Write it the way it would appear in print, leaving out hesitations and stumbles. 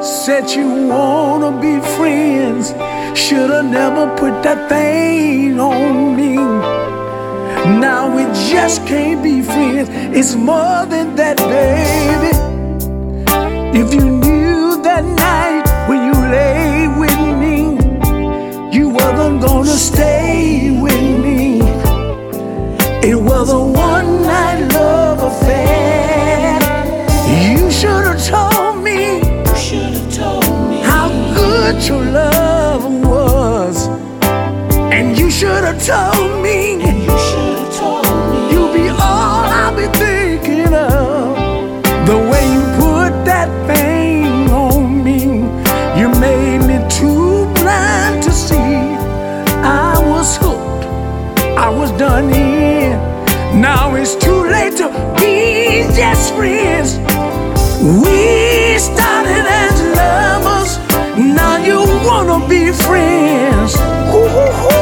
Said you wanna be friends. Should've never put that thing on me. Now we just can't be friends. It's more than that, baby. If you knew that night when you lay with me, you wasn't gonna stay with me. It was a one-night love affair. You should've told me. How good your love was. And you should've told me. You'll be all I'll be thinking of. The way you put that thing on me, you made me too blind to see. I was hooked, I was done in. Now it's too late to be just friends. We started as lovers, now you wanna be friends. Ooh, ooh, ooh.